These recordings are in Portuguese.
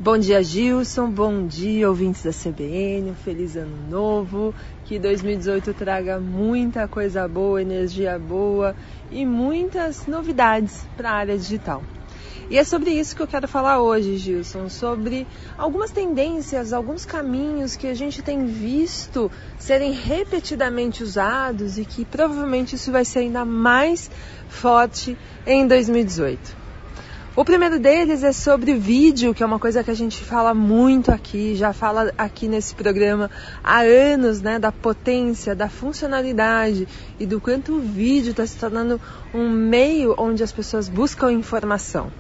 Bom dia, Gilson, bom dia, ouvintes da CBN, um feliz ano novo, que 2018 traga muita coisa boa, energia boa e muitas novidades para a área digital. E é sobre isso que eu quero falar hoje, Gilson, sobre algumas tendências, alguns caminhos que a gente tem visto serem repetidamente usados e que provavelmente isso vai ser ainda mais forte em 2018. O primeiro deles é sobre vídeo, que é uma coisa que a gente fala muito aqui, já fala aqui nesse programa há anos, né, da potência, da funcionalidade e do quanto o vídeo está se tornando um meio onde as pessoas buscam informação.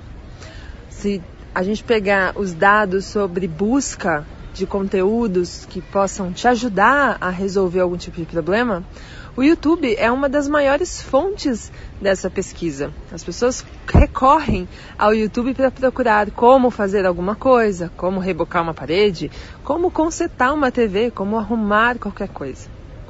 Se a gente pegar os dados sobre busca de conteúdos que possam te ajudar a resolver algum tipo de problema, o YouTube é uma das maiores fontes dessa pesquisa. As pessoas recorrem ao YouTube para procurar como fazer alguma coisa, como rebocar uma parede, como consertar uma TV, como arrumar qualquer coisa.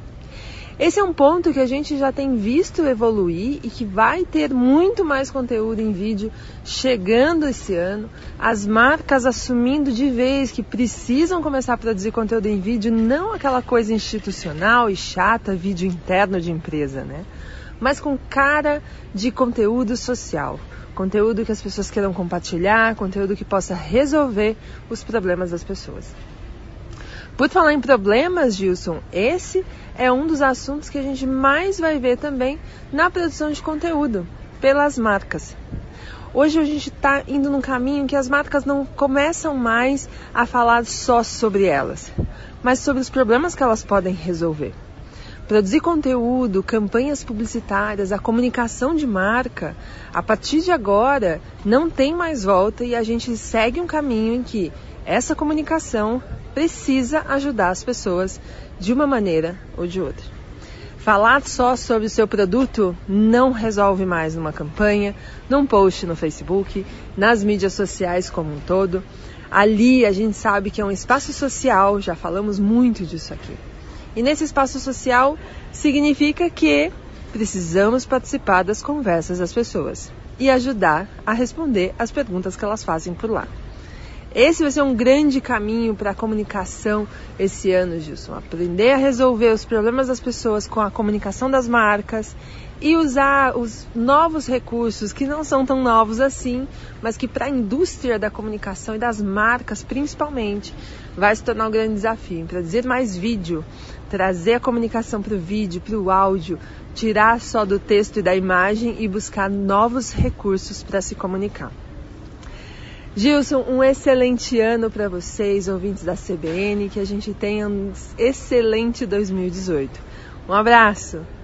Esse é um ponto que a gente já tem visto evoluir e que vai ter muito mais conteúdo em vídeo chegando esse ano. As marcas assumindo de vez que precisam começar a produzir conteúdo em vídeo, não aquela coisa institucional e chata, vídeo interno de empresa, né? Mas com cara de conteúdo social. Conteúdo que as pessoas queiram compartilhar, conteúdo que possa resolver os problemas das pessoas. Por falar em problemas, Gilson, esse é um dos assuntos que a gente mais vai ver também na produção de conteúdo, pelas marcas. Hoje a gente está indo num caminho que as marcas não começam mais a falar só sobre elas, mas sobre os problemas que elas podem resolver. Produzir conteúdo, campanhas publicitárias, a comunicação de marca, a partir de agora não tem mais volta e a gente segue um caminho em que essa comunicação precisa ajudar as pessoas de uma maneira ou de outra. Falar só sobre o seu produto não resolve mais numa campanha, num post no Facebook, nas mídias sociais como um todo. Ali a gente sabe que é um espaço social, já falamos muito disso aqui. E nesse espaço social significa que precisamos participar das conversas das pessoas e ajudar a responder as perguntas que elas fazem por lá. Esse vai ser um grande caminho para a comunicação esse ano, Gilson. Aprender a resolver os problemas das pessoas com a comunicação das marcas e usar os novos recursos, que não são tão novos assim, mas que para a indústria da comunicação e das marcas, principalmente, vai se tornar um grande desafio. Produzir mais vídeo, trazer a comunicação para o vídeo, para o áudio, tirar só do texto e da imagem e buscar novos recursos para se comunicar. Gilson, um excelente ano para vocês, ouvintes da CBN, que a gente tenha um excelente 2018. Um abraço!